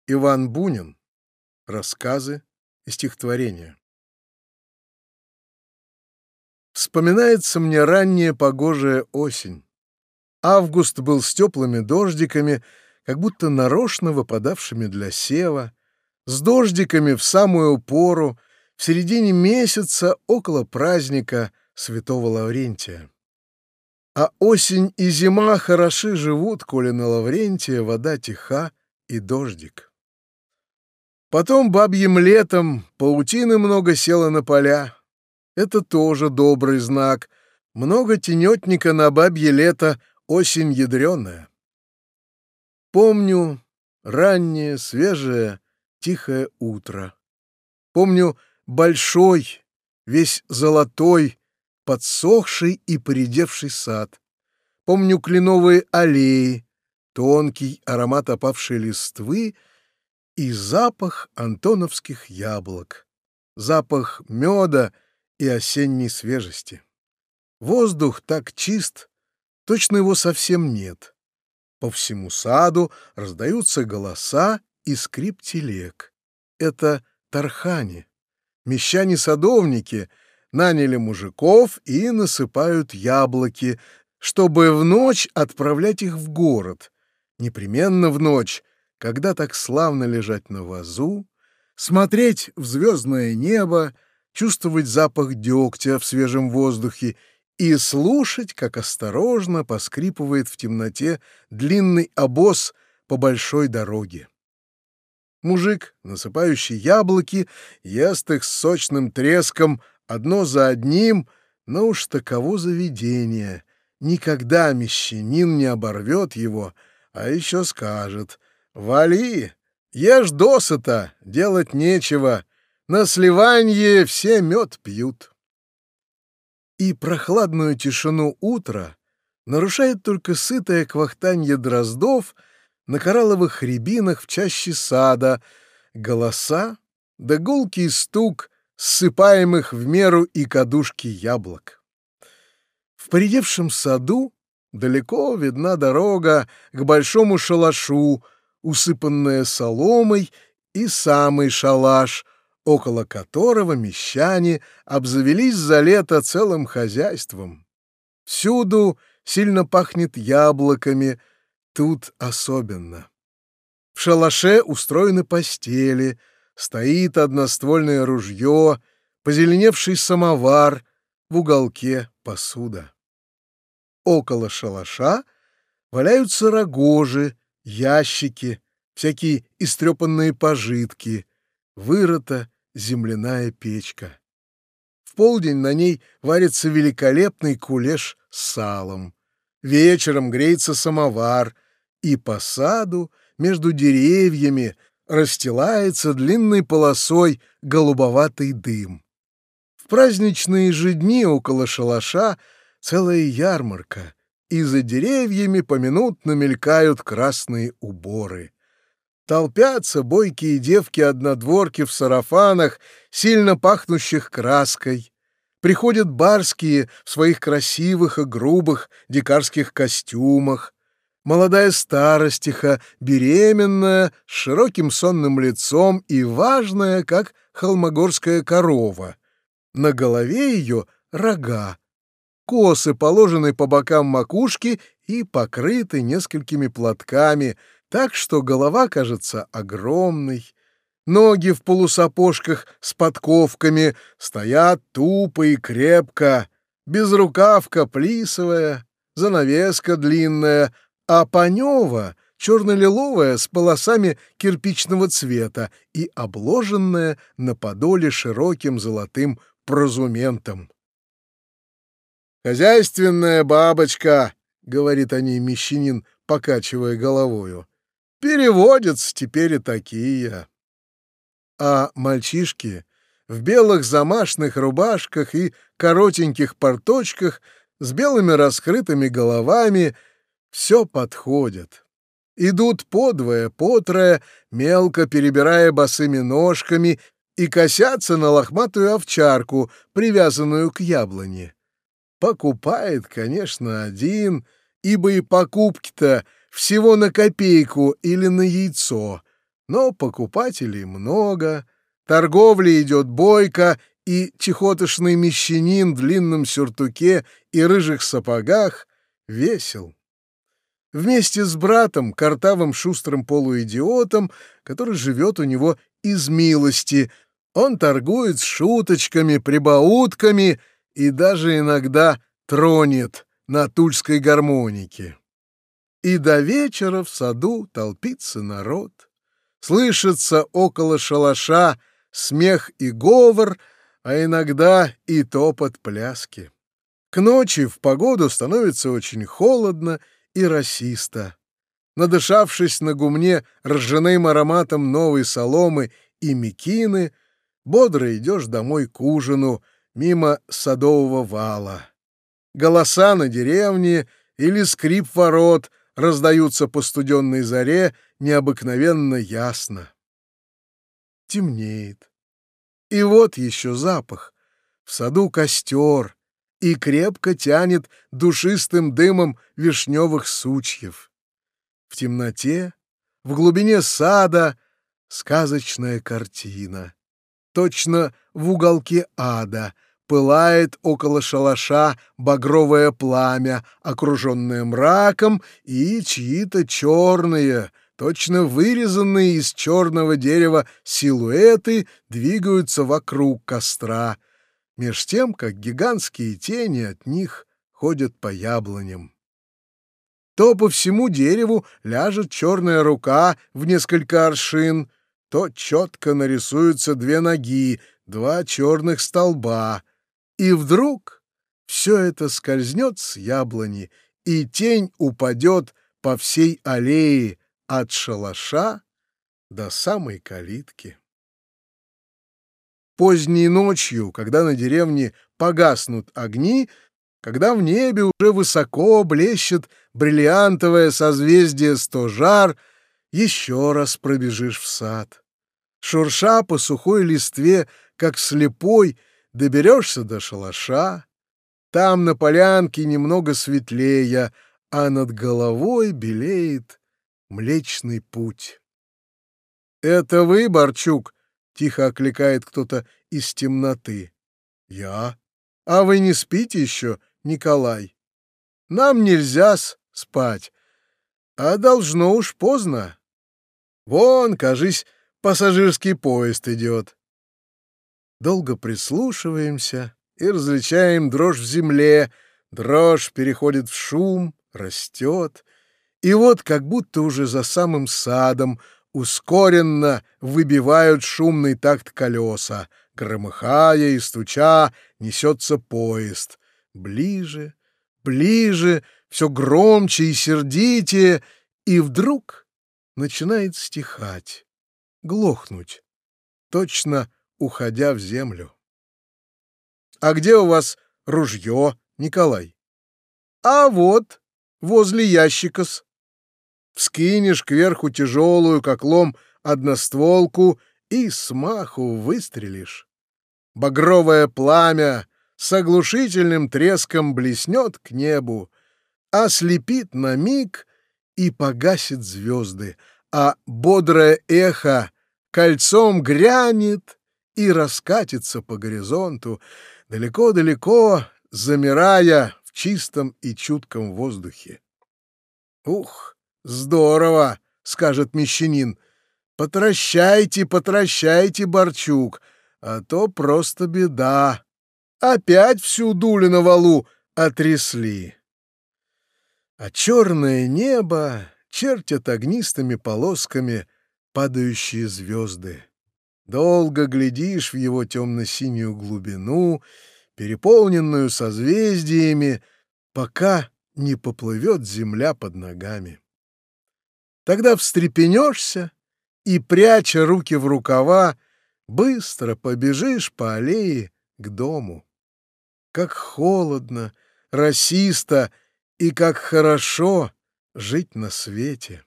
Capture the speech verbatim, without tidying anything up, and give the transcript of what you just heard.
Иван Бунин. Рассказы и стихотворения. Вспоминается мне ранняя погожая осень. Август был с теплыми дождиками, как будто нарочно выпадавшими для сева, с дождиками в самую пору, в середине месяца около праздника Святого Лаврентия. А осень и зима хороши живут, коли на Лаврентия вода тиха и дождик. Потом бабьим летом паутины много село на поля. Это тоже добрый знак. Много тенетника на бабье лето, осень ядреная. Помню раннее, свежее, тихое утро. Помню большой, весь золотой, подсохший и поредевший сад. Помню кленовые аллеи, тонкий аромат опавшей листвы и запах антоновских яблок, запах меда и осенней свежести. Воздух так чист, точно его совсем нет. По всему саду раздаются голоса и скрип телег. Это тархани. Мещане-садовники наняли мужиков и насыпают яблоки, чтобы в ночь отправлять их в город. Непременно в ночь, когда так славно лежать на вазу, смотреть в звездное небо, чувствовать запах дегтя в свежем воздухе и слушать, как осторожно поскрипывает в темноте длинный обоз по большой дороге. Мужик, насыпающий яблоки, ест их с сочным треском одно за одним, но уж таково заведение. Никогда мещанин не оборвет его, а еще скажет: «Вали, ешь досыта, делать нечего, на сливанье все мед пьют». И прохладную тишину утра нарушает только сытое квахтанье дроздов на коралловых рябинах в чаще сада, голоса да гулкий стук ссыпаемых в меру и кадушки яблок. В поредевшем саду далеко видна дорога к большому шалашу, усыпанная соломой, и самый шалаш, около которого мещане обзавелись за лето целым хозяйством. Всюду сильно пахнет яблоками, тут особенно. В шалаше устроены постели, стоит одноствольное ружье, позеленевший самовар, в уголке посуда. Около шалаша валяются рогожи, ящики, всякие истрепанные пожитки, вырыта земляная печка. В полдень на ней варится великолепный кулеш с салом. Вечером греется самовар, и по саду между деревьями расстилается длинной полосой голубоватый дым. В праздничные же дни около шалаша целая ярмарка, и за деревьями поминутно мелькают красные уборы. Толпятся бойкие девки-однодворки в сарафанах, сильно пахнущих краской. Приходят барские в своих красивых и грубых дикарских костюмах. Молодая старостиха, беременная, с широким сонным лицом и важная, как холмогорская корова. На голове ее рога. Косы положены по бокам макушки и покрыты несколькими платками, так что голова кажется огромной. Ноги в полусапожках с подковками стоят тупо и крепко, безрукавка плисовая, занавеска длинная, а панева черно-лиловая с полосами кирпичного цвета и обложенная на подоле широким золотым прозументом. «Хозяйственная бабочка», — говорит о ней мещанин, покачивая головою, — «переводятся теперь и такие». А мальчишки в белых замашных рубашках и коротеньких порточках с белыми раскрытыми головами все подходят. Идут подвое, потрое, мелко перебирая босыми ножками, и косятся на лохматую овчарку, привязанную к яблоне. Покупает, конечно, один, ибо и покупки-то всего на копейку или на яйцо, Но покупателей много, торговля идет бойко, и чехотошный мещанин в длинном сюртуке и рыжих сапогах весел. Вместе с братом, картавым шустрым полуидиотом, который живет у него из милости, он торгует с шуточками, прибаутками и даже иногда тронет на тульской гармонике. И до вечера в саду толпится народ. Слышится около шалаша смех и говор, а иногда и топот пляски. К ночи в погоду становится очень холодно и росисто. Надышавшись на гумне ржаным ароматом новой соломы и мекины, бодро идешь домой к ужину мимо садового вала. Голоса на деревне или скрип ворот раздаются по студенной заре необыкновенно ясно. Темнеет. И вот еще запах. В саду костер, и крепко тянет душистым дымом вишневых сучьев. В темноте, в глубине сада сказочная картина. Точно в уголке ада пылает около шалаша багровое пламя, окруженное мраком, и чьи-то черные, точно вырезанные из черного дерева силуэты двигаются вокруг костра, меж тем, как гигантские тени от них ходят по яблоням. То по всему дереву ляжет черная рука в несколько аршин, то четко нарисуются две ноги, два черных столба, и вдруг все это скользнет с яблони, и тень упадет по всей аллее от шалаша до самой калитки. Поздней ночью, когда на деревне погаснут огни, когда в небе уже высоко блещет бриллиантовое созвездие Стожар, еще раз пробежишь в сад. Шурша по сухой листве, как слепой, доберешься до шалаша. Там на полянке немного светлее, а над головой белеет Млечный Путь. «Это вы, Барчук?» — тихо окликает кто-то из темноты. «Я? А вы не спите еще, Николай? Нам нельзя спать, а должно уж поздно. Вон, кажись, пассажирский поезд идет». Долго прислушиваемся и различаем дрожь в земле, дрожь переходит в шум, растет, и вот как будто уже за самым садом ускоренно выбивают шумный такт колеса, громыхая и стуча несется поезд. Ближе, ближе, все громче и сердитее, и вдруг начинает стихать, глохнуть, точно уходя в землю. «А где у вас ружье, Николай?» «А вот, возле ящика-с». Вскинешь кверху тяжелую, как лом, одностволку и смаху выстрелишь. Багровое пламя с оглушительным треском блеснет к небу, ослепит на миг и погасит звезды, а бодрое эхо кольцом грянет и раскатится по горизонту, далеко-далеко замирая в чистом и чутком воздухе. «Ух, здорово!» — скажет мещанин. «Потращайте, потращайте, Барчук, а то просто беда. Опять всю дулю на валу отрясли». А черное небо чертят огнистыми полосками падающие звезды. Долго глядишь в его темно-синюю глубину, переполненную созвездиями, пока не поплывет земля под ногами. Тогда встрепенешься и, пряча руки в рукава, быстро побежишь по аллее к дому. Как холодно, росисто и как хорошо жить на свете.